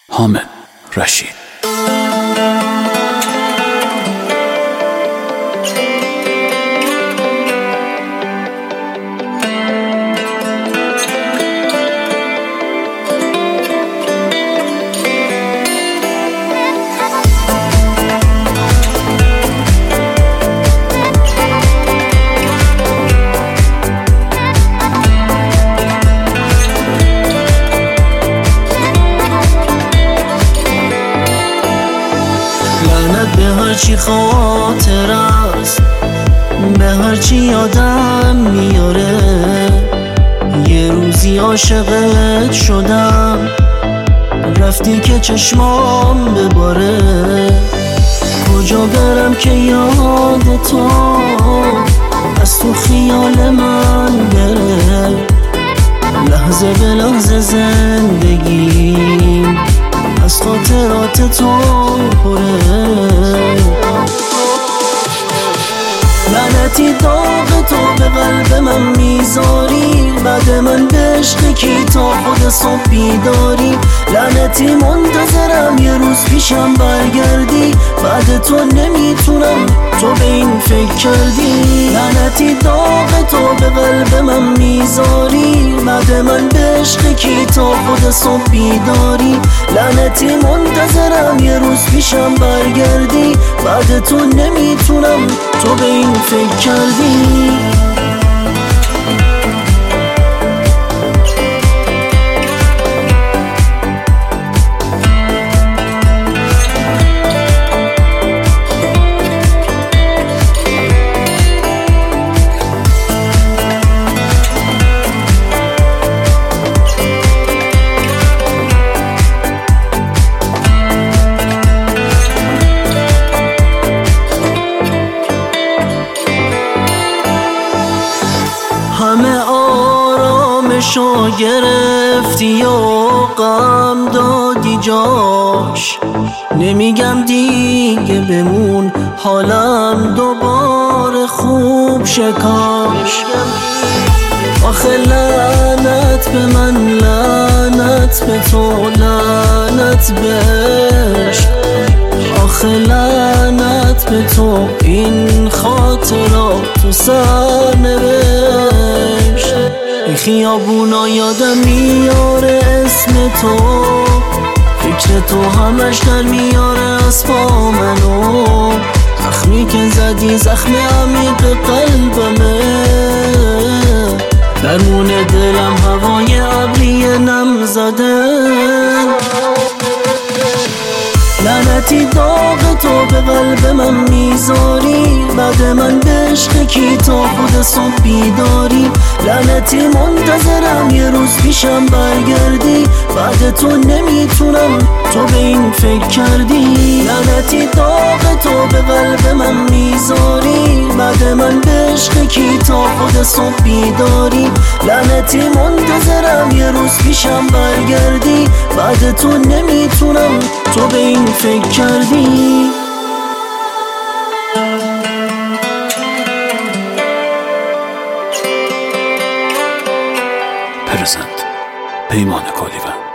حامد رشید. به هرچی خاطر است، به هرچی یادم میاره، یه روزی عاشقت شدم، رفتی که چشمام بباره. کجا برم که یاد تو از تو خیال من بره، لحظه به لحظه زندگی از خاطرات تو پره. لعنتی داغ تو به قلب من میذاری، بعد من به عشق کی تا خود صبح بیداری. لعنتی منتظرم یه روز پیشم برگردی، بعد تو نمیتونم تو به این فکر کردی. لعنتی داغ تو به قلب من میذاری، بعد من به عشق کی تا خود صبح بیداری. لعنتی منتظرم یه روز پیشم برگردی، بعد تو نمیتونم تو به این فکر کردی. همه آرامشو گرفتی و غم دادی جاش، نمیگم دیگه بمون حالم دوباره خوب شکاش. آخه لعنت به من، لعنت به تو، لعنت بهش. آخه لعنت به تو، این خاطرات تو سرنوشت. این خیابونا یادم میاره اسم تو، فکر تو همش در میاره از پا منو. زخمی که زدی زخم عمیق قلبمه، درمون دلم هوای ابری نم زده. لعنتی داغ تو به قلب من میذاری، بعد من به عشق کی تا خود صبح بیداری. لعنتی منتظرم یه روز پیشم برگردی، بعد تو نمیتونم تو به این فکر کردی. لعنتی داغ تو به قلب من میذاری، بعد من به عشق کی تا خود صبح بیداری. لعنتی منتظرم یه روز پیشم برگردی، بعد تو نمیتونم تو به این فکر کردی. پرزنت پیمان کالیوان.